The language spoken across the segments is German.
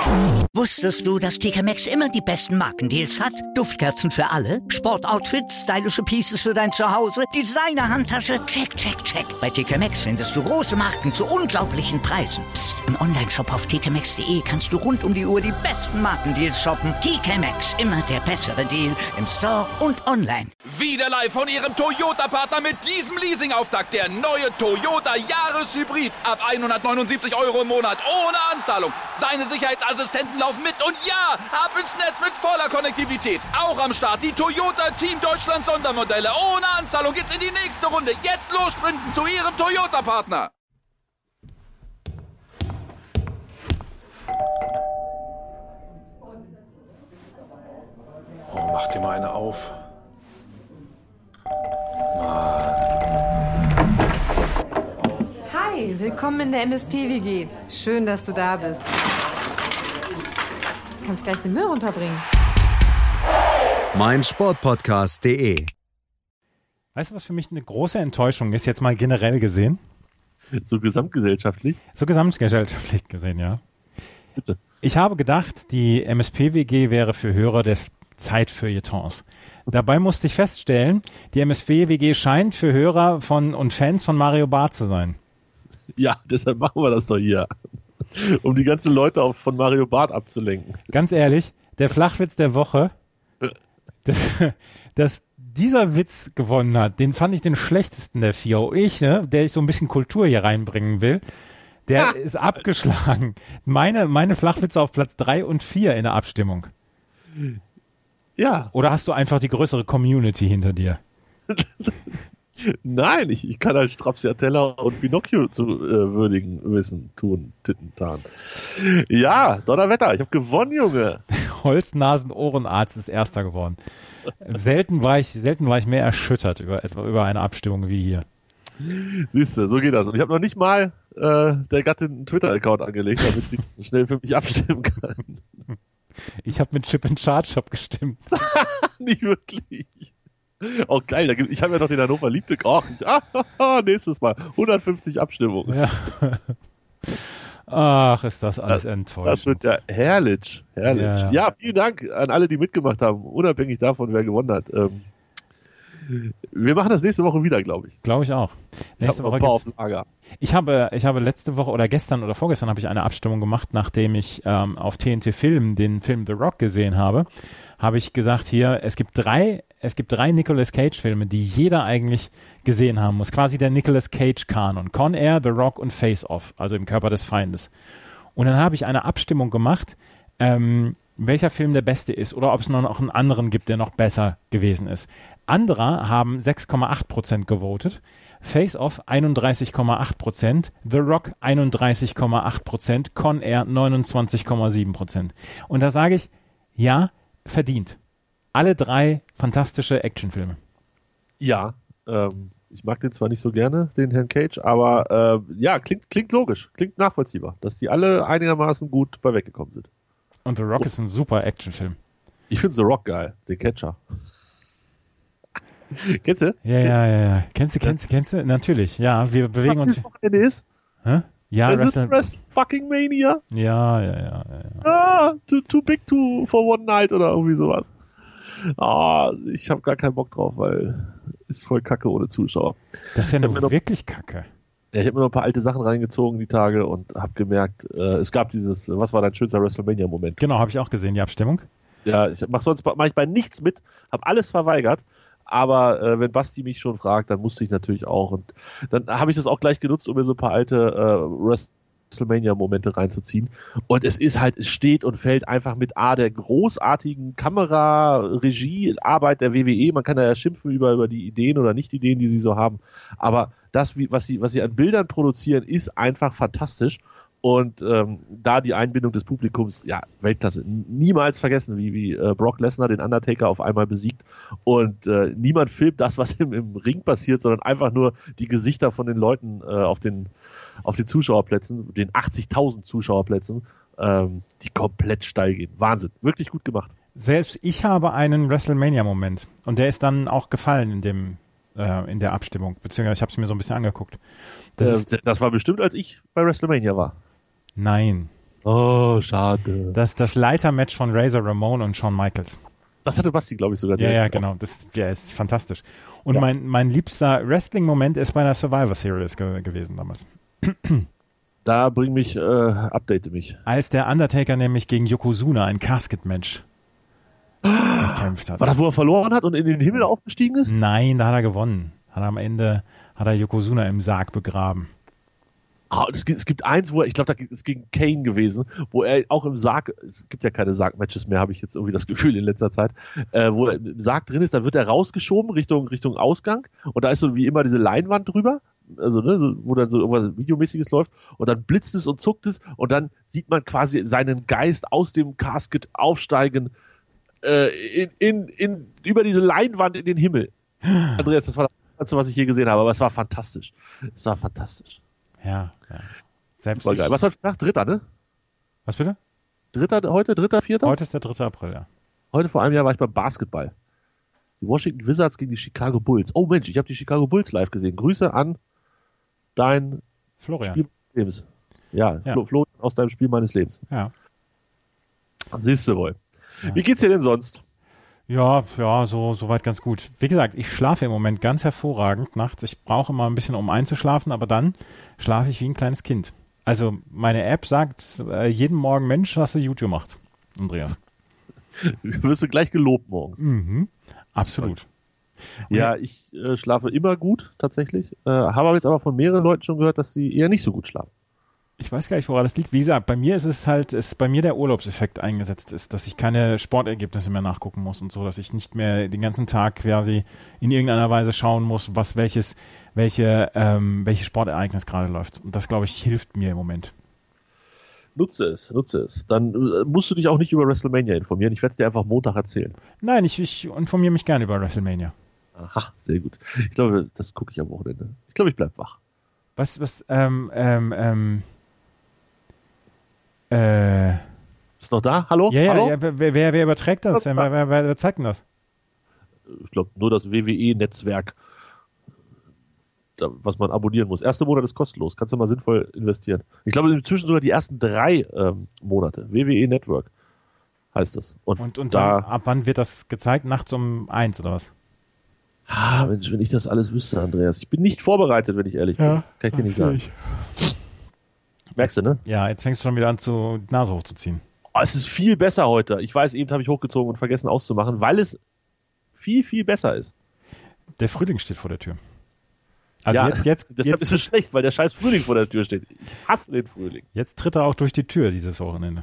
Wusstest du, dass TK Maxx immer die besten Markendeals hat? Duftkerzen für alle, Sportoutfits, stylische Pieces für dein Zuhause, Designer-Handtasche, check, check, check. Bei TK Maxx findest du große Marken zu unglaublichen Preisen. Psst. Im Onlineshop auf tkmaxx.de kannst du rund um die Uhr die besten Markendeals shoppen. TK Maxx, immer der bessere Deal im Store und online. Wieder live von Ihrem Toyota-Partner mit diesem Leasing-Auftakt. Der neue Toyota Jahreshybrid. Ab 179 € im Monat. Ohne Anzahlung. Seine Sicherheitsassistenten laufen mit. Und ja, ab ins Netz mit voller Konnektivität. Auch am Start die Toyota Team Deutschland Sondermodelle. Ohne Anzahlung geht's in die nächste Runde. Jetzt los sprinten zu Ihrem Toyota-Partner. Oh, mach dir mal eine auf. Hi, willkommen in der MSP-WG. Schön, dass du da bist. Du kannst gleich den Müll runterbringen. meinsportpodcast.de. Weißt du, was für mich eine große Enttäuschung ist, jetzt mal generell gesehen? So gesamtgesellschaftlich? So gesamtgesellschaftlich gesehen, ja. Bitte. Ich habe gedacht, die MSP-WG wäre für Hörer des Zeitfeuilletons. Dabei musste ich feststellen, die MSP-WG scheint für Hörer von und Fans von Mario Barth zu sein. Ja, deshalb machen wir das doch hier. Um die ganzen Leute von Mario Barth abzulenken. Ganz ehrlich, der Flachwitz der Woche, dass dieser Witz gewonnen hat, den fand ich den schlechtesten der vier. Der ich so ein bisschen Kultur hier reinbringen will, der ist abgeschlagen. Meine Flachwitze auf Platz 3 und 4 in der Abstimmung. Ja. Oder hast du einfach die größere Community hinter dir? Nein, ich kann halt Stracciatella und Pinocchio zu würdigen Wissen tun, Tittentan. Ja, Donnerwetter, ich habe gewonnen, Junge. Holznasen-Ohrenarzt ist Erster geworden. Selten war ich mehr erschüttert über eine Abstimmung wie hier. Siehst du, so geht das. Und ich habe noch nicht mal der Gattin einen Twitter-Account angelegt, damit sie schnell für mich abstimmen kann. Ich habe mit Chip and Charge gestimmt. Nicht wirklich. Oh geil, ich habe ja noch den Hannover Liebte. Nächstes Mal 150 Abstimmungen. Ja. Ach, ist das alles enttäuschend. Das wird ja herrlich. Ja, vielen Dank an alle, die mitgemacht haben, unabhängig davon, wer gewonnen hat. Wir machen das nächste Woche wieder, glaube ich. Glaube ich auch. Nächste Woche auf Lager. Ich habe letzte Woche oder gestern oder vorgestern habe ich eine Abstimmung gemacht, nachdem ich auf TNT Film den Film The Rock gesehen habe ich gesagt hier, es gibt drei Nicolas Cage Filme, die jeder eigentlich gesehen haben muss. Quasi der Nicolas Cage Kanon. Con Air, The Rock und Face Off, also im Körper des Feindes. Und dann habe ich eine Abstimmung gemacht, welcher Film der beste ist oder ob es noch einen anderen gibt, der noch besser gewesen ist. Andere haben 6,8% gewotet, Face Off 31,8%, The Rock 31,8%, Con Air 29,7%. Und da sage ich, ja, verdient. Alle drei fantastische Actionfilme. Ja, ich mag den zwar nicht so gerne, den Herrn Cage, aber ja, klingt logisch, klingt nachvollziehbar, dass die alle einigermaßen gut bei weggekommen sind. Und The Rock ist ein super Actionfilm. Ich finde The Rock geil, den Catcher. Kennst du? Ja. Kennst du? Natürlich, ja. Wir bewegen uns. Wochenende ist? Hä? Ja, fucking Mania. Ja. Too big for one night oder irgendwie sowas. Ich habe gar keinen Bock drauf, weil ist voll kacke ohne Zuschauer. Das ist ja wirklich kacke. Ja, ich habe mir noch ein paar alte Sachen reingezogen die Tage und habe gemerkt, es gab dieses, was war dein schönster WrestleMania-Moment? Genau, habe ich auch gesehen, die Abstimmung. Ja, sonst mache ich bei nichts mit, habe alles verweigert. Aber wenn Basti mich schon fragt, dann musste ich natürlich auch. Und dann habe ich das auch gleich genutzt, um mir so ein paar alte WrestleMania-Momente reinzuziehen. Und es steht und fällt einfach mit der großartigen Kamera, Regie, Arbeit der WWE. Man kann da ja schimpfen über die Ideen oder Nicht-Ideen, die sie so haben. Aber das, was sie an Bildern produzieren, ist einfach fantastisch. Und da die Einbindung des Publikums, ja, Weltklasse. Niemals vergessen, wie Brock Lesnar den Undertaker auf einmal besiegt. Und niemand filmt das, was im Ring passiert, sondern einfach nur die Gesichter von den Leuten auf den Zuschauerplätzen, den 80.000 Zuschauerplätzen, die komplett steil gehen. Wahnsinn. Wirklich gut gemacht. Selbst ich habe einen WrestleMania-Moment. Und der ist dann auch gefallen in der Abstimmung. Beziehungsweise ich habe es mir so ein bisschen angeguckt. Das war bestimmt, als ich bei WrestleMania war. Nein. Oh, schade. Das Leitermatch von Razor Ramon und Shawn Michaels. Das hatte Basti, glaube ich, sogar. Ja, genau. Das ist fantastisch. Und mein liebster Wrestling-Moment ist bei der Survivor Series gewesen damals. Da update mich. Als der Undertaker nämlich gegen Yokozuna ein Casket-Match gekämpft hat. War das, wo er verloren hat und in den Himmel aufgestiegen ist? Nein, da hat er gewonnen. Am Ende hat er Yokozuna im Sarg begraben. Es gibt eins, wo er, ich glaube, da ist gegen Kane gewesen, wo er auch im Sarg, es gibt ja keine Sargmatches mehr, habe ich jetzt irgendwie das Gefühl in letzter Zeit, wo er im Sarg drin ist, da wird er rausgeschoben Richtung Ausgang und da ist so wie immer diese Leinwand drüber, also ne, wo dann so irgendwas Videomäßiges läuft und dann blitzt es und zuckt es und dann sieht man quasi seinen Geist aus dem Casket aufsteigen über diese Leinwand in den Himmel. Andreas, das war das Ganze, was ich je gesehen habe, aber es war fantastisch. Es war fantastisch. Ja. Selbst voll geil. Was war nach Dritter, ne? Was bitte? Dritter, Vierter? Heute ist der 3. April, ja. Heute vor einem Jahr war ich beim Basketball. Die Washington Wizards gegen die Chicago Bulls. Oh Mensch, ich habe die Chicago Bulls live gesehen. Grüße an dein Florian. Spiel meines Lebens. Ja. Flo aus deinem Spiel meines Lebens. Ja. Siehst du wohl. Ja. Wie geht's dir denn sonst? Ja, soweit ganz gut. Wie gesagt, ich schlafe im Moment ganz hervorragend nachts. Ich brauche immer ein bisschen, um einzuschlafen, aber dann schlafe ich wie ein kleines Kind. Also meine App sagt jeden Morgen, Mensch, was der YouTube macht, Andreas. Wirst du gleich gelobt morgens. Mhm, absolut. Ja, ich schlafe immer gut, tatsächlich. Habe jetzt aber von mehreren Leuten schon gehört, dass sie eher nicht so gut schlafen. Ich weiß gar nicht, woran das liegt. Wie gesagt, bei mir ist bei mir der Urlaubseffekt eingesetzt ist, dass ich keine Sportergebnisse mehr nachgucken muss und so, dass ich nicht mehr den ganzen Tag quasi in irgendeiner Weise schauen muss, welches Sportereignis gerade läuft. Und das, glaube ich, hilft mir im Moment. Nutze es. Dann musst du dich auch nicht über WrestleMania informieren. Ich werde es dir einfach Montag erzählen. Nein, ich informiere mich gerne über WrestleMania. Aha, sehr gut. Ich glaube, das gucke ich am Wochenende. Ich glaube, ich bleib wach. Ist noch da? Hallo? Ja, Hallo? ja, wer überträgt das? Wer zeigt denn das? Ich glaube, nur das WWE-Netzwerk, was man abonnieren muss. Erster Monat ist kostenlos. Kannst du mal sinnvoll investieren. Ich glaube, inzwischen sogar die ersten 3 Monate. WWE Network heißt das. Und dann, ab wann wird das gezeigt? Nachts um 1 oder was? Mensch, wenn ich das alles wüsste, Andreas. Ich bin nicht vorbereitet, wenn ich ehrlich bin. Kann ich dir nicht sagen. Merkst du, ne? Ja, jetzt fängst du schon wieder an, die Nase hochzuziehen. Es ist viel besser heute. Ich weiß, eben habe ich hochgezogen und vergessen auszumachen, weil es viel, viel besser ist. Der Frühling steht vor der Tür. Also ja, jetzt ist es schlecht, weil der scheiß Frühling vor der Tür steht. Ich hasse den Frühling. Jetzt tritt er auch durch die Tür dieses Wochenende.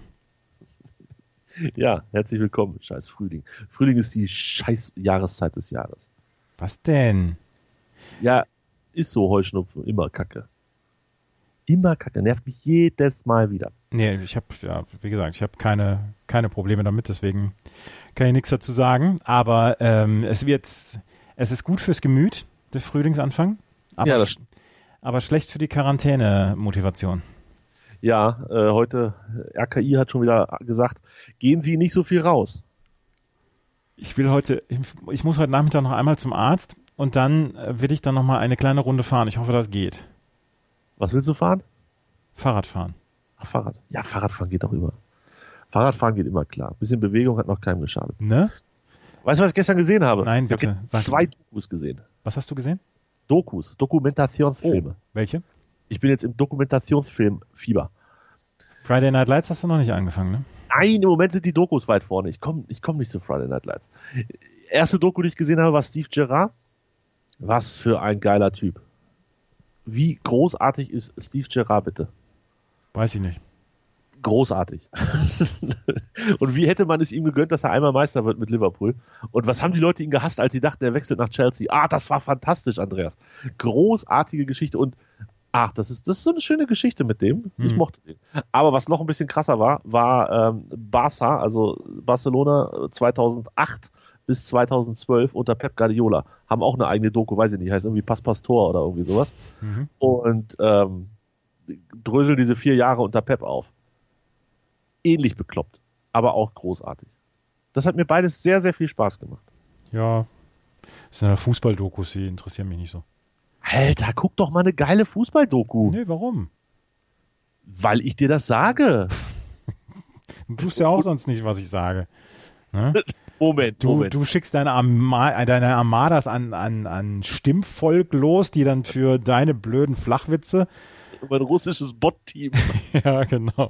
Ja, herzlich willkommen, scheiß Frühling. Frühling ist die scheiß Jahreszeit des Jahres. Was denn? Ja, ist so Heuschnupfen, immer Kacke. Immer Kacke, nervt mich jedes Mal wieder. Nee, wie gesagt, ich habe keine Probleme damit, deswegen kann ich nichts dazu sagen. Aber es ist gut fürs Gemüt, der Frühlingsanfang, aber schlecht für die Quarantäne-Motivation. Ja, heute, RKI hat schon wieder gesagt, gehen Sie nicht so viel raus. Ich muss heute Nachmittag noch einmal zum Arzt und dann will ich dann noch mal eine kleine Runde fahren. Ich hoffe, das geht. Was willst du fahren? Fahrradfahren. Ach, Fahrrad. Ja, Fahrradfahren geht auch immer. Fahrradfahren geht immer klar. Ein bisschen Bewegung hat noch keinem geschadet. Ne? Weißt du, was ich gestern gesehen habe? Nein, bitte. Ich habe 2 Dokus gesehen. Was hast du gesehen? Dokumentationsfilme. Welche? Ich bin jetzt im Dokumentationsfilm-Fieber. Friday Night Lights hast du noch nicht angefangen, ne? Nein, im Moment sind die Dokus weit vorne. Ich komm nicht zu Friday Night Lights. Erste Doku, die ich gesehen habe, war Steve Gerrard. Was für ein geiler Typ. Wie großartig ist Steve Gerrard, bitte? Weiß ich nicht. Großartig. Und wie hätte man es ihm gegönnt, dass er einmal Meister wird mit Liverpool? Und was haben die Leute ihn gehasst, als sie dachten, er wechselt nach Chelsea? Das war fantastisch, Andreas. Großartige Geschichte. Und das ist so eine schöne Geschichte mit dem. Ich mochte den. Aber was noch ein bisschen krasser war Barca, also Barcelona 2008 bis 2012 unter Pep Guardiola. Haben auch eine eigene Doku, weiß ich nicht, heißt irgendwie Pastor oder irgendwie sowas. Und dröseln diese 4 Jahre unter Pep auf. Ähnlich bekloppt, aber auch großartig. Das hat mir beides sehr, sehr viel Spaß gemacht. Ja, das sind ja Fußball-Dokus, die interessieren mich nicht so. Alter, guck doch mal eine geile Fußball-Doku. Nee, warum? Weil ich dir das sage. Du tust ja auch sonst nicht, was ich sage. Ne? Moment. Du schickst deine Armadas an Stimmvolk los, die dann für deine blöden Flachwitze. Mein russisches Bot-Team. Ja, genau.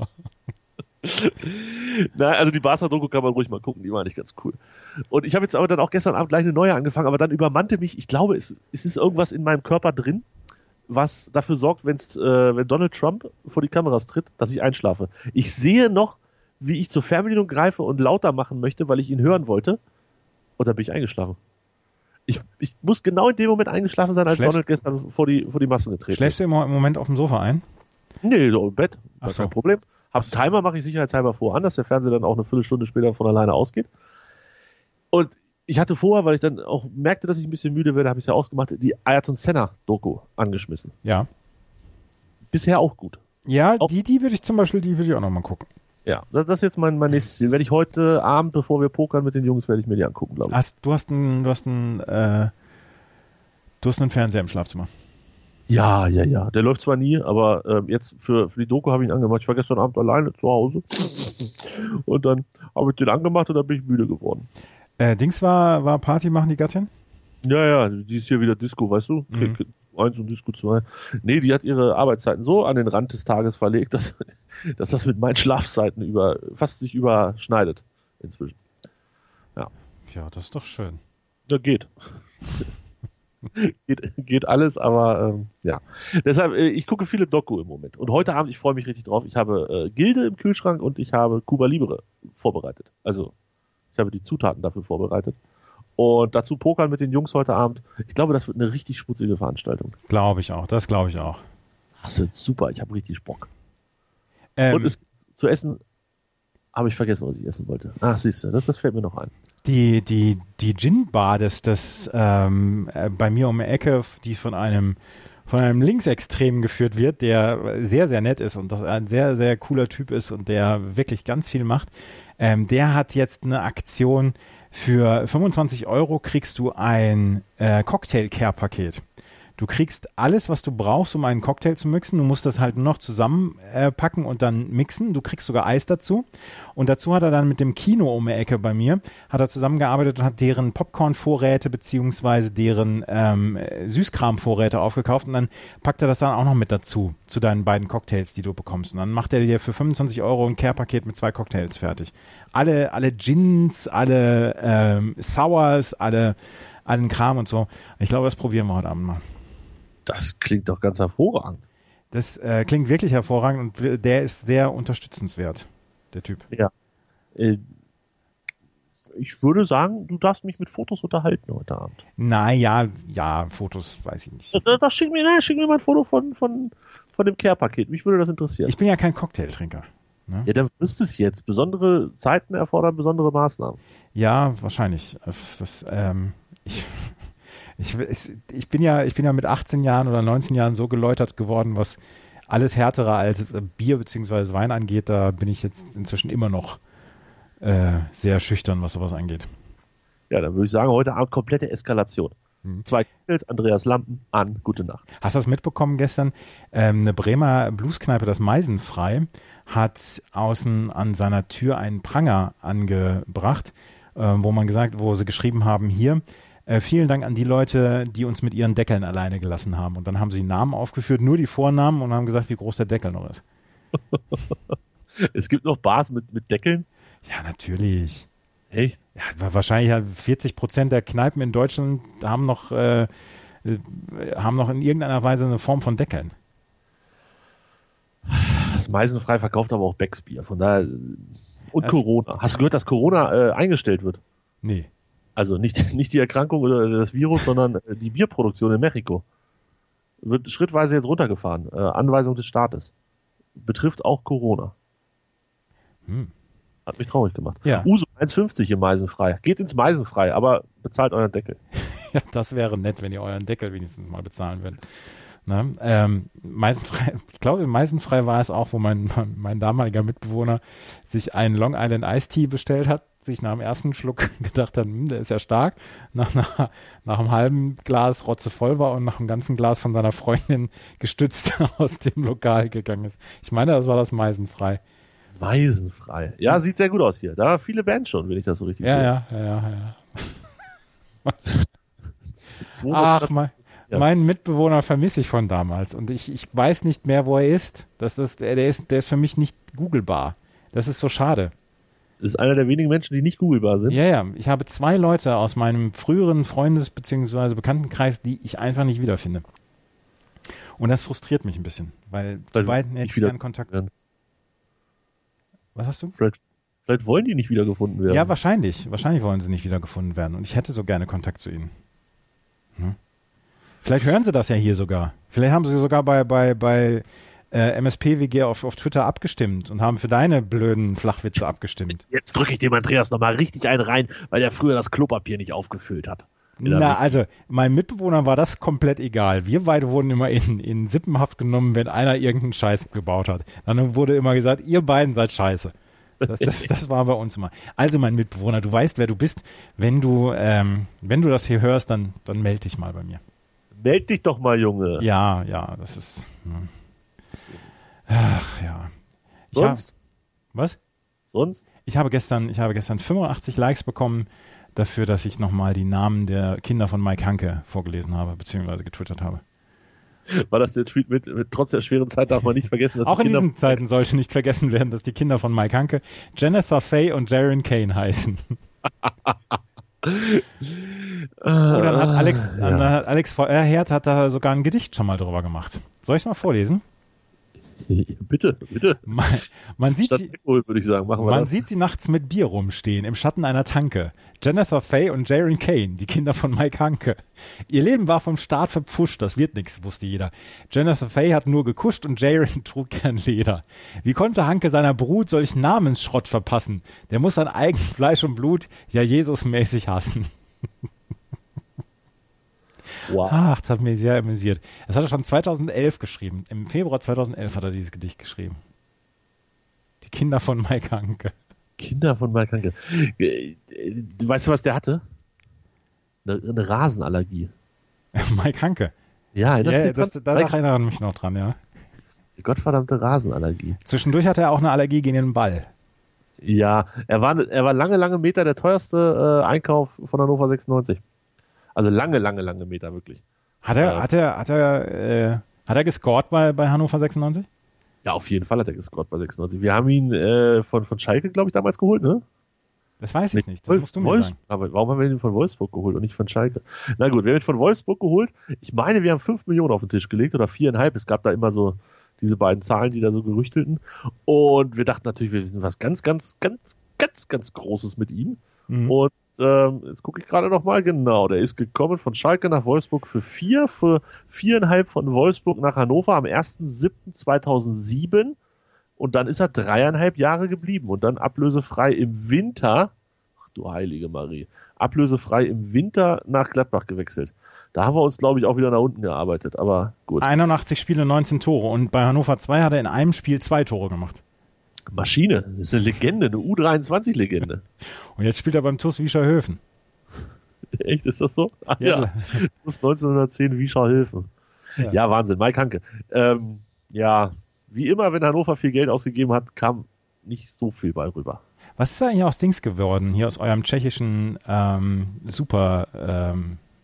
Nein, also die Barca-Doku kann man ruhig mal gucken, die war nicht ganz cool. Und ich habe jetzt aber dann auch gestern Abend gleich eine neue angefangen, aber dann übermannte mich, ich glaube, es ist irgendwas in meinem Körper drin, was dafür sorgt, wenn Donald Trump vor die Kameras tritt, dass ich einschlafe. Ich sehe noch, wie ich zur Fernbedienung greife und lauter machen möchte, weil ich ihn hören wollte, und dann bin ich eingeschlafen. Ich muss genau in dem Moment eingeschlafen sein, als Donald gestern vor die Massen getreten ist. Schläfst du im Moment auf dem Sofa ein? Nee, so im Bett, Ach so. kein Problem. Einen Timer mache ich sicherheitshalber vorher an, dass der Fernseher dann auch eine Viertelstunde später von alleine ausgeht. Und ich hatte vorher, weil ich dann auch merkte, dass ich ein bisschen müde werde, habe ich es ja ausgemacht, die Ayrton Senna-Doku angeschmissen. Ja. Bisher auch gut. Ja, auch, die würde ich zum Beispiel, auch nochmal gucken. Ja, das ist jetzt mein nächstes Ziel. Werde ich heute Abend, bevor wir pokern mit den Jungs, werde ich mir die angucken, glaube ich. Du hast einen Fernseher im Schlafzimmer. Ja. Der läuft zwar nie, aber jetzt für die Doku habe ich ihn angemacht. Ich war gestern Abend alleine zu Hause und dann habe ich den angemacht und dann bin ich müde geworden. Dings war Party machen, die Gattin? Ja, die ist hier wieder Disco, weißt du? Trick 1 und Disco 2. Nee, die hat ihre Arbeitszeiten so an den Rand des Tages verlegt, dass das mit meinen Schlafzeiten fast sich überschneidet inzwischen. Ja. Ja, das ist doch schön. Ja, geht. geht alles, aber ja. Deshalb, ich gucke viele Doku im Moment. Und heute Abend, ich freue mich richtig drauf, ich habe Gilde im Kühlschrank und ich habe Cuba Libre vorbereitet. Also, ich habe die Zutaten dafür vorbereitet. Und dazu pokern mit den Jungs heute Abend. Ich glaube, das wird eine richtig schmutzige Veranstaltung. Das glaube ich auch. Das wird super, ich habe richtig Bock. Und zu essen habe ich vergessen, was ich essen wollte. Ach, siehst du, das fällt mir noch ein. Die Gin-Bar, das bei mir um die Ecke, die von einem Linksextremen geführt wird, der sehr, sehr nett ist und das ein sehr, sehr cooler Typ ist und der wirklich ganz viel macht, der hat jetzt eine Aktion. Für 25 € kriegst du ein Cocktail-Care-Paket. Du kriegst alles, was du brauchst, um einen Cocktail zu mixen. Du musst das halt nur noch zusammenpacken und dann mixen. Du kriegst sogar Eis dazu. Und dazu hat er dann mit dem Kino um die Ecke bei mir, hat er zusammengearbeitet und hat deren Popcorn-Vorräte beziehungsweise deren Süßkram-Vorräte aufgekauft. Und dann packt er das dann auch noch mit dazu, zu deinen beiden Cocktails, die du bekommst. Und dann macht er dir für 25 € ein Care-Paket mit 2 Cocktails fertig. Alle Gins, alle Sours, allen Kram und so. Ich glaube, das probieren wir heute Abend mal. Das klingt doch ganz hervorragend. Das klingt wirklich hervorragend und der ist sehr unterstützenswert, der Typ. Ja. Ich würde sagen, du darfst mich mit Fotos unterhalten heute Abend. Ja, Fotos weiß ich nicht. Schick mir mal ein Foto von dem Care-Paket. Mich würde das interessieren. Ich bin ja kein Cocktailtrinker. Ne? Ja, dann wirst du es jetzt. Besondere Zeiten erfordern besondere Maßnahmen. Ja, wahrscheinlich. Ich bin ja mit 18 Jahren oder 19 Jahren so geläutert geworden, was alles härtere als Bier bzw. Wein angeht. Da bin ich jetzt inzwischen immer noch sehr schüchtern, was sowas angeht. Ja, dann würde ich sagen, heute Abend komplette Eskalation. 2 Cocktails, Andreas Lampen an, gute Nacht. Hast du das mitbekommen gestern? Eine Bremer Blueskneipe, das Meisenfrei, hat außen an seiner Tür einen Pranger angebracht, wo sie geschrieben haben, hier, vielen Dank an die Leute, die uns mit ihren Deckeln alleine gelassen haben. Und dann haben sie Namen aufgeführt, nur die Vornamen und haben gesagt, wie groß der Deckel noch ist. Es gibt noch Bars mit Deckeln? Ja, natürlich. Echt? Ja, wahrscheinlich 40% der Kneipen in Deutschland haben noch in irgendeiner Weise eine Form von Deckeln. Das Meisenfrei verkauft aber auch Becksbier, von daher. Und Corona. Hast du gehört, dass Corona eingestellt wird? Nee. Also nicht die Erkrankung oder das Virus, sondern die Bierproduktion in Mexiko. Wird schrittweise jetzt runtergefahren. Anweisung des Staates. Betrifft auch Corona. Hat mich traurig gemacht. Ja. Uso 1,50 im Meisenfrei. Geht ins Meisenfrei, aber bezahlt euren Deckel. Ja, das wäre nett, wenn ihr euren Deckel wenigstens mal bezahlen würdet. Ne? Meisenfrei, ich glaube, im Meisenfrei war es auch, wo mein damaliger Mitbewohner sich einen Long Island Iced Tea bestellt hat, sich nach dem ersten Schluck gedacht hat, der ist ja stark, nach einem halben Glas rotzevoll war und nach einem ganzen Glas von seiner Freundin gestützt aus dem Lokal gegangen ist. Ich meine, das war das Meisenfrei. Weisenfrei. Ja, sieht sehr gut aus hier. Da viele Bands schon, wenn ich das so richtig sehe. Ja. Ach, mein Mitbewohner vermisse ich von damals und ich weiß nicht mehr, wo er ist. Der ist für mich nicht googlebar. Das ist so schade. Das ist einer der wenigen Menschen, die nicht googlebar sind. Ja. Ich habe 2 Leute aus meinem früheren Freundes- bzw. Bekanntenkreis, die ich einfach nicht wiederfinde. Und das frustriert mich ein bisschen, weil zu beiden hätte ich gerne Kontakt. Werden. Was hast du? Vielleicht wollen die nicht wiedergefunden werden. Ja, wahrscheinlich. Wahrscheinlich wollen sie nicht wiedergefunden werden. Und ich hätte so gerne Kontakt zu ihnen. Vielleicht hören sie das ja hier sogar. Vielleicht haben sie sogar bei MSPWG auf Twitter abgestimmt und haben für deine blöden Flachwitze abgestimmt. Jetzt drücke ich dem Andreas nochmal richtig einen rein, weil der früher das Klopapier nicht aufgefüllt hat. Also, meinem Mitbewohner war das komplett egal. Wir beide wurden immer in Sippenhaft genommen, wenn einer irgendeinen Scheiß gebaut hat. Dann wurde immer gesagt, ihr beiden seid scheiße. Das war bei uns immer. Also, mein Mitbewohner, du weißt, wer du bist. Wenn du das hier hörst, dann melde dich mal bei mir. Meld dich doch mal, Junge. Ja, das ist... Ach, ja. Sonst? Was? Sonst? Ich habe gestern 85 Likes bekommen dafür, dass ich nochmal die Namen der Kinder von Mike Hanke vorgelesen habe, beziehungsweise getwittert habe. War das der Tweet mit trotz der schweren Zeit darf man nicht vergessen, dass auch in diesen Zeiten sollte nicht vergessen werden, dass die Kinder von Mike Hanke Jennifer Fay und Jaron Kane heißen. Und dann hat Alex VR Herd hat da sogar ein Gedicht schon mal drüber gemacht. Soll ich es mal vorlesen? Bitte. Man sieht würde ich sagen, machen wir Man das. sieht sie nachts mit Bier rumstehen, im Schatten einer Tanke. Jennifer Fay und Jaron Kane, die Kinder von Mike Hanke. Ihr Leben war vom Start verpfuscht, das wird nix, wusste jeder. Jennifer Fay hat nur gekuscht und Jaron trug gern Leder. Wie konnte Hanke seiner Brut solch Namensschrott verpassen? Der muss sein eigen Fleisch und Blut ja Jesusmäßig hassen. Wow. Ach, das hat mich sehr amüsiert. Das hat er schon 2011 geschrieben. Im Februar 2011 hat er dieses Gedicht geschrieben. Die Kinder von Mike Hanke. Kinder von Mike Hanke. Weißt du, was der hatte? Eine Rasenallergie. Mike Hanke. Ja, danach erinnere ich mich noch dran, ja. Die gottverdammte Rasenallergie. Zwischendurch hatte er auch eine Allergie gegen den Ball. Ja, er war lange Meter der teuerste Einkauf von Hannover 96. Also lange Meter, wirklich. Hat er gescored bei Hannover 96? Ja, auf jeden Fall hat er gescored bei 96. Wir haben ihn von Schalke, glaube ich, damals geholt, ne? Das weiß ich nicht, das musst du mir sagen. Aber warum haben wir ihn von Wolfsburg geholt und nicht von Schalke? Na gut, wir haben ihn von Wolfsburg geholt. Ich meine, wir haben 5 Millionen auf den Tisch gelegt oder 4,5. Es gab da immer so diese beiden Zahlen, die da so gerüchtelten. Und wir dachten natürlich, wir wissen was ganz Großes mit ihm. Mhm. Und jetzt gucke ich gerade noch mal, genau, der ist gekommen von Schalke nach Wolfsburg für 4,5 von Wolfsburg nach Hannover am 1.7.2007 und dann ist er 3,5 Jahre geblieben und dann ablösefrei im Winter, ach du heilige Marie, ablösefrei im Winter nach Gladbach gewechselt. Da haben wir uns, glaube ich, auch wieder nach unten gearbeitet, aber gut. 81 Spiele, 19 Tore und bei Hannover 2 hat er in einem Spiel 2 Tore gemacht. Maschine, das ist eine Legende, eine U23-Legende. Und jetzt spielt er beim TuS Wiescherhöfen. Echt, ist das so? Ach ja, TuS 1910 Wiescherhöfen. Ja, Wahnsinn, Mike Hanke. Ja, wie immer, wenn Hannover viel Geld ausgegeben hat, kam nicht so viel bei rüber. Was ist eigentlich aus Dings geworden, hier aus eurem tschechischen Super-Zauberer?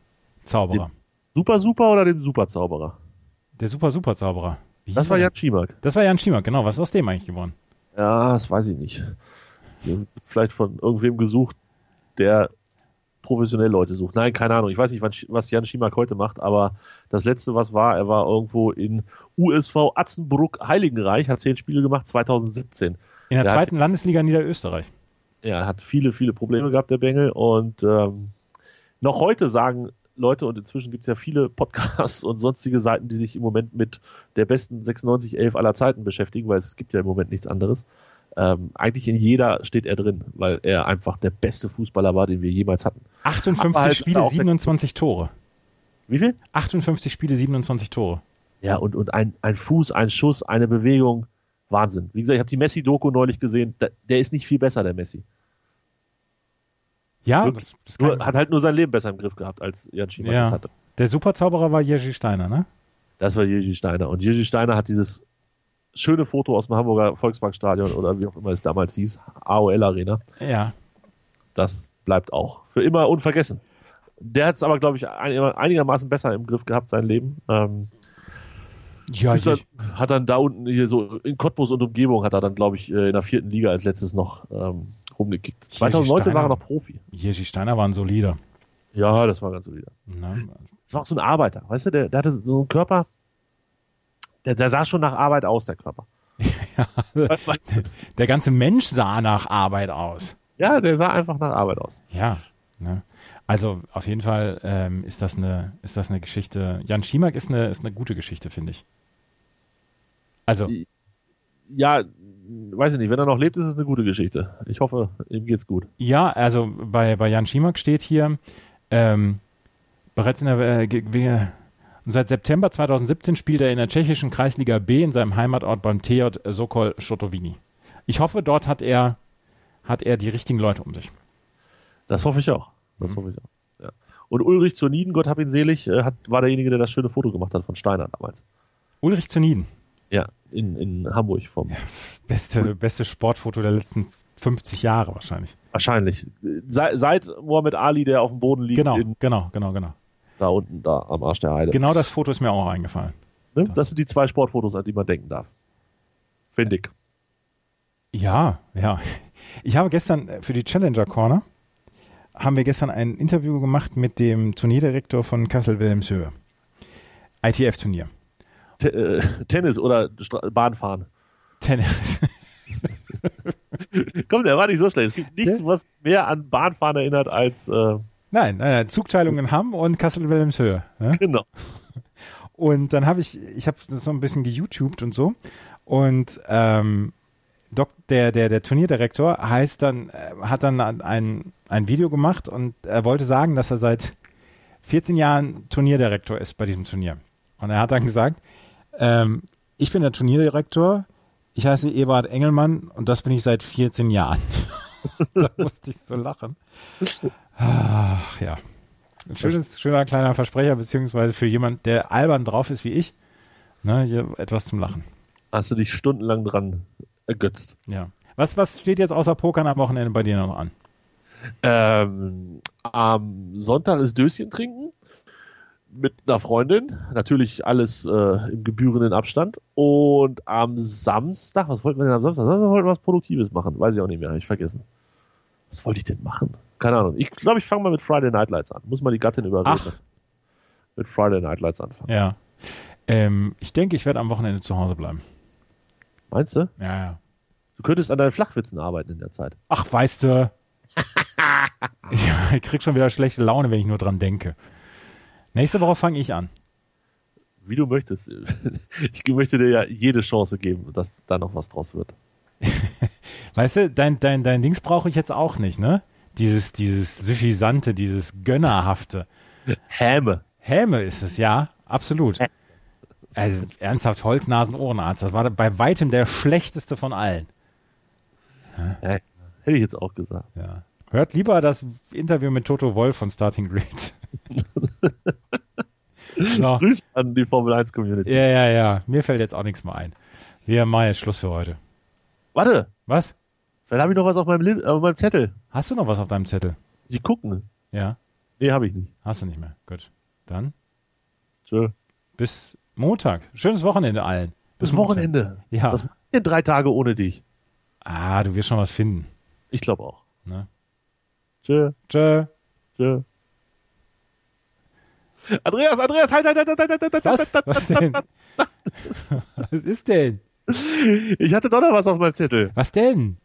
Super oder dem Super-Zauberer? Der Super-Zauberer. Das war Jan Schimak. Das war Jan Schimak, genau. Was ist aus dem eigentlich geworden? Ja, das weiß ich nicht. Vielleicht von irgendwem gesucht, der professionell Leute sucht. Nein, keine Ahnung. Ich weiß nicht, was Jan Schimak heute macht, aber das Letzte, was war, er war irgendwo in USV Atzenbruck Heiligenreich, hat 10 Spiele gemacht, 2017. In der zweiten Landesliga Niederösterreich. Ja, er hat viele Probleme gehabt, der Bengel. Und noch heute sagen Leute, und inzwischen gibt es ja viele Podcasts und sonstige Seiten, die sich im Moment mit der besten 96-11 aller Zeiten beschäftigen, weil es gibt ja im Moment nichts anderes. Eigentlich in jeder steht er drin, weil er einfach der beste Fußballer war, den wir jemals hatten. 58 Spiele, 27 Tore. Wie viel? 58 Spiele, 27 Tore. Ja, und ein Fuß, ein Schuss, eine Bewegung, Wahnsinn. Wie gesagt, ich habe die Messi-Doku neulich gesehen, der ist nicht viel besser, der Messi. Ja, das hat halt nur sein Leben besser im Griff gehabt, als Jan Schimak das hatte. Der Superzauberer war Jerzy Steiner, ne? Das war Jerzy Steiner. Und Jerzy Steiner hat dieses schöne Foto aus dem Hamburger Volksparkstadion oder wie auch immer es damals hieß, AOL Arena. Ja. Das bleibt auch für immer unvergessen. Der hat es aber, glaube ich, einigermaßen besser im Griff gehabt, sein Leben. Hat dann da unten hier so in Cottbus und Umgebung hat er dann, glaube ich, in der 4. Liga als letztes noch rumgekickt. 2019 war er noch Profi. Jerzy Steiner war ein solider. Ja, das war ganz solider. Na, Das war auch so ein Arbeiter, weißt du, der hatte so einen Körper, der sah schon nach Arbeit aus, der Körper. ja, der ganze Mensch sah nach Arbeit aus. Ja, der sah einfach nach Arbeit aus. Ja, ne? Also auf jeden Fall ist das eine Geschichte. Jan Schimak ist eine gute Geschichte, finde ich. Also ja, weiß ich nicht, wenn er noch lebt, ist es eine gute Geschichte. Ich hoffe, ihm geht's gut. ja, also bei Jan Schimak steht hier bereits seit September 2017 spielt er in der tschechischen Kreisliga B in seinem Heimatort beim TJ Sokol Chotowiny. Ich hoffe, dort hat er die richtigen Leute um sich. Das hoffe ich auch. Ja. Und Ulrich Zoniden, Gott hab ihn selig, war derjenige, der das schöne Foto gemacht hat von Steiner damals. Ulrich Zoniden. Ja, in Hamburg. Beste Sportfoto der letzten 50 Jahre wahrscheinlich. Wahrscheinlich. Seit Muhammad Ali, der auf dem Boden liegt. Genau. Da unten, da am Arsch der Heide. Genau das Foto ist mir auch eingefallen. Ne? Das sind die 2 Sportfotos, an die man denken darf. Finde ich. Ja. Ich habe gestern für die Challenger Corner ein Interview gemacht mit dem Turnierdirektor von Kassel-Wilhelmshöhe. ITF-Turnier. Tennis oder Bahnfahren. Tennis. Komm, der war nicht so schlecht. Es gibt nichts, was mehr an Bahnfahren erinnert als... Nein, Zugteilung in Hamm und Kassel-Wilhelmshöhe. Ne? Genau. Und dann habe ich habe das so ein bisschen geYouTubed und so. Und der Turnierdirektor hat dann ein Video gemacht und er wollte sagen, dass er seit 14 Jahren Turnierdirektor ist bei diesem Turnier. Und er hat dann gesagt, ich bin der Turnierdirektor, ich heiße Eberhard Engelmann und das bin ich seit 14 Jahren. Da musste ich so lachen. Ach, ja. Ein schöner kleiner Versprecher, beziehungsweise für jemand, der albern drauf ist wie ich, ne, hier etwas zum Lachen. Hast du dich stundenlang dran ergötzt. Ja. Was steht jetzt außer Pokern am Wochenende bei dir noch an? Am Sonntag ist Döschen trinken mit einer Freundin. Natürlich alles im gebührenden Abstand. Und am Samstag, was wollten wir denn am Samstag? Wir wollten was Produktives machen. Weiß ich auch nicht mehr, habe ich vergessen. Was wollte ich denn machen? Keine Ahnung. Ich glaube, ich fange mal mit Friday Night Lights an. Muss mal die Gattin überreden, dass mit Friday Night Lights anfangen. Ja. Ich denke, ich werde am Wochenende zu Hause bleiben. Meinst du? Ja. Du könntest an deinen Flachwitzen arbeiten in der Zeit. Ach, weißt du. Ich krieg schon wieder schlechte Laune, wenn ich nur dran denke. Nächste Woche fange ich an. Wie du möchtest. Ich möchte dir ja jede Chance geben, dass da noch was draus wird. Weißt du, dein Dings brauche ich jetzt auch nicht, ne? Dieses Suffisante, dieses Gönnerhafte. Häme ist es, ja, absolut. Also ernsthaft, Holznasen-Ohrenarzt, das war bei weitem der schlechteste von allen. Hätte ich jetzt auch gesagt. Ja. Hört lieber das Interview mit Toto Wolff von Starting Grid. So. Grüß an die Formel 1 Community. Ja. Mir fällt jetzt auch nichts mehr ein. Wir machen jetzt Schluss für heute. Warte. Was? Vielleicht habe ich noch was auf meinem Zettel. Hast du noch was auf deinem Zettel? Sie gucken. Ja. Nee, habe ich nicht. Hast du nicht mehr. Gut. Dann. Tschö. Bis Montag. Schönes Wochenende allen. Bis Wochenende. Ja. Was machen wir 3 Tage ohne dich? Ah, du wirst schon was finden. Ich glaube auch. Ne? Tschö. Andreas, halt. Was denn? Was ist denn? Ich hatte doch noch was auf meinem Zettel. Was denn?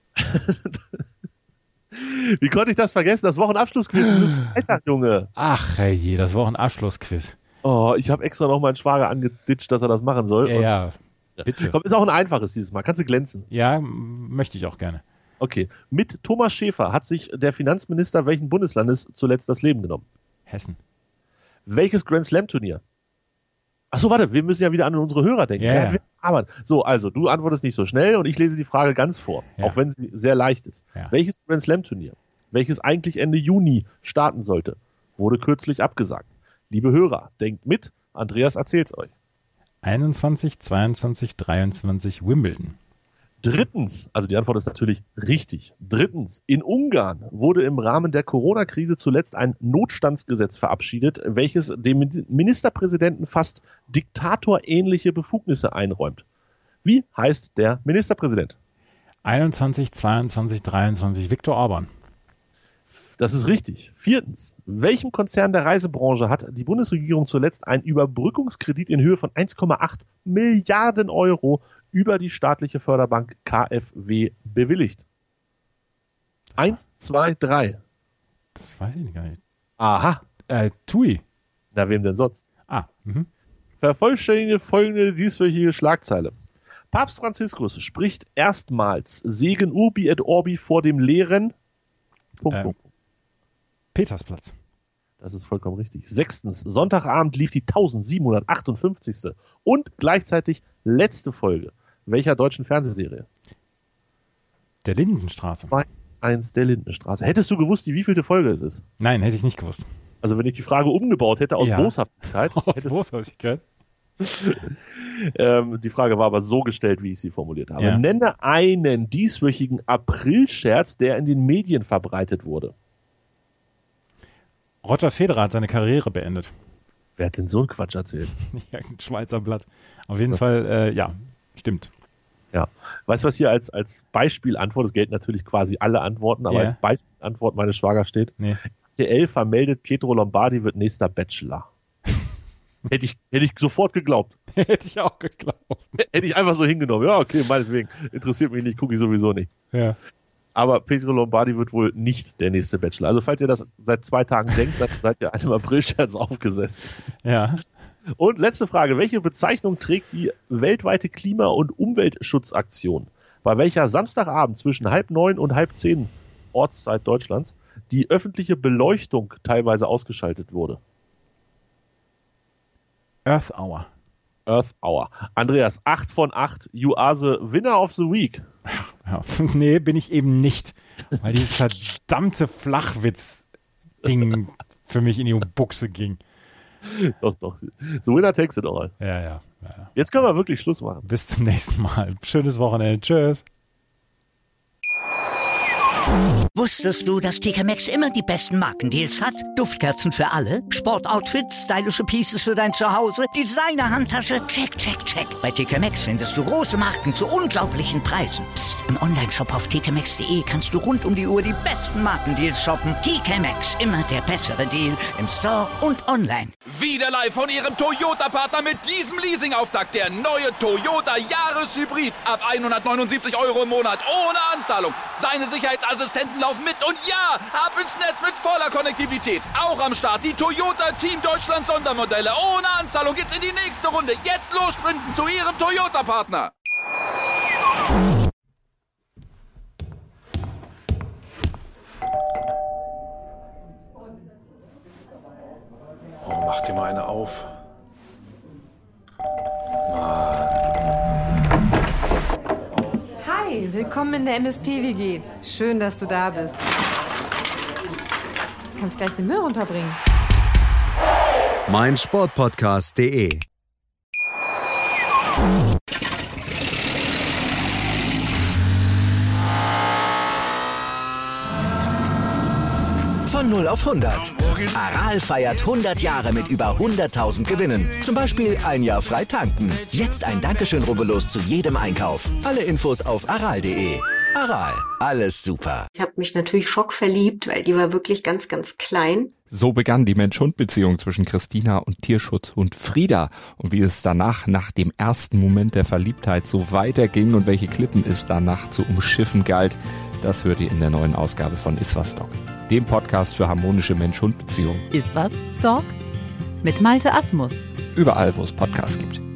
Wie konnte ich das vergessen? Das Wochenabschlussquiz ist Freitag, Junge. Ach, je, das Wochenabschlussquiz. Oh, ich habe extra noch meinen Schwager angeditscht, dass er das machen soll. Ja, bitte. Komm, ist auch ein einfaches dieses Mal. Kannst du glänzen? Ja, möchte ich auch gerne. Okay. Mit Thomas Schäfer hat sich der Finanzminister welchen Bundeslandes zuletzt das Leben genommen? Hessen. Welches Grand Slam Turnier? Achso, warte, wir müssen ja wieder an unsere Hörer denken. Ja. Aber so, also, du antwortest nicht so schnell und ich lese die Frage ganz vor, auch wenn sie sehr leicht ist. Ja. Welches Grand Slam Turnier, welches eigentlich Ende Juni starten sollte, wurde kürzlich abgesagt? Liebe Hörer, denkt mit, Andreas erzählt's euch. 21, 22, 23 Wimbledon. Drittens, also die Antwort ist natürlich richtig. Drittens, in Ungarn wurde im Rahmen der Corona-Krise zuletzt ein Notstandsgesetz verabschiedet, welches dem Ministerpräsidenten fast diktatorähnliche Befugnisse einräumt. Wie heißt der Ministerpräsident? 21, 22, 23 Viktor Orban. Das ist richtig. Viertens, welchem Konzern der Reisebranche hat die Bundesregierung zuletzt einen Überbrückungskredit in Höhe von 1,8 Milliarden Euro über die staatliche Förderbank KfW bewilligt? 1, 2, 3. Das weiß ich gar nicht. Aha. TUI. Na, wem denn sonst? Mhm. Vervollständige folgende dieswöchige Schlagzeile. Papst Franziskus spricht erstmals Segen Urbi et Orbi vor dem leeren Petersplatz. Das ist vollkommen richtig. Sechstens, Sonntagabend lief die 1758. und gleichzeitig letzte Folge welcher deutschen Fernsehserie? Der Lindenstraße. 2-1 der Lindenstraße. Hättest du gewusst, wie wievielte Folge es ist? Nein, hätte ich nicht gewusst. Also wenn ich die Frage umgebaut hätte aus Boshaftigkeit. Boshaftigkeit. Die Frage war aber so gestellt, wie ich sie formuliert habe. Ja. Nenne einen dieswöchigen Aprilscherz, der in den Medien verbreitet wurde. Roger Federer hat seine Karriere beendet. Wer hat denn so einen Quatsch erzählt? Ja, ein Schweizer Blatt. Auf jeden Fall, stimmt. Ja. Weißt du, was hier als Beispielantwort, es gelten natürlich quasi alle Antworten, aber als Beispielantwort meines Schwagers steht, RTL vermeldet, Pietro Lombardi wird nächster Bachelor. Hätte ich sofort geglaubt. Hätte ich auch geglaubt. Hätte ich einfach so hingenommen. Ja, okay, meinetwegen. Interessiert mich nicht, gucke ich sowieso nicht. Ja. Aber Pietro Lombardi wird wohl nicht der nächste Bachelor. Also falls ihr das seit 2 Tagen denkt, dann seid ihr einem Aprilscherz aufgesessen. Ja. Und letzte Frage. Welche Bezeichnung trägt die weltweite Klima- und Umweltschutzaktion, bei welcher Samstagabend zwischen 8:30 und 9:30 Ortszeit Deutschlands die öffentliche Beleuchtung teilweise ausgeschaltet wurde? Earth Hour. Earth Hour. Andreas, 8 von 8. You are the winner of the week. Ja. Nee, bin ich eben nicht. Weil dieses verdammte Flachwitz-Ding für mich in die Buchse ging. Doch. The winner takes it all. Ja. Jetzt können wir wirklich Schluss machen. Bis zum nächsten Mal. Schönes Wochenende. Tschüss. Wusstest du, dass TK Maxx immer die besten Markendeals hat? Duftkerzen für alle, Sportoutfits, stylische Pieces für dein Zuhause, Designer-Handtasche, check. Bei TK Maxx findest du große Marken zu unglaublichen Preisen. Psst. Im Onlineshop auf tkmaxx.de kannst du rund um die Uhr die besten Markendeals shoppen. TK Maxx, immer der bessere Deal im Store und online. Wieder live von Ihrem Toyota-Partner mit diesem Leasing-Auftakt. Der neue Toyota Jahreshybrid. Ab 179 € im Monat. Ohne Anzahlung. Seine Sicherheitsassistenten laufen mit. Und ja, ab ins Netz mit voller Konnektivität. Auch am Start die Toyota Team Deutschland Sondermodelle. Ohne Anzahlung geht's in die nächste Runde. Jetzt los sprinten zu Ihrem Toyota-Partner. Oh, mach dir mal eine auf. Hi, willkommen in der MSP-WG. Schön, dass du da bist. Du kannst gleich den Müll runterbringen. meinsportpodcast.de. Von 0 auf 100. Aral feiert 100 Jahre mit über 100.000 Gewinnen. Zum Beispiel ein Jahr frei tanken. Jetzt ein Dankeschön, rubbellos zu jedem Einkauf. Alle Infos auf aral.de. Aral, alles super. Ich habe mich natürlich schockverliebt, weil die war wirklich ganz, ganz klein. So begann die Mensch-Hund-Beziehung zwischen Christina und Tierschutzhund Frieda. Und wie es danach, nach dem ersten Moment der Verliebtheit, so weiterging und welche Klippen es danach zu umschiffen galt, das hört ihr in der neuen Ausgabe von Iswas Dog, dem Podcast für harmonische Mensch-Hund-Beziehungen. Iswas Dog? Mit Malte Asmus. Überall, wo es Podcasts gibt.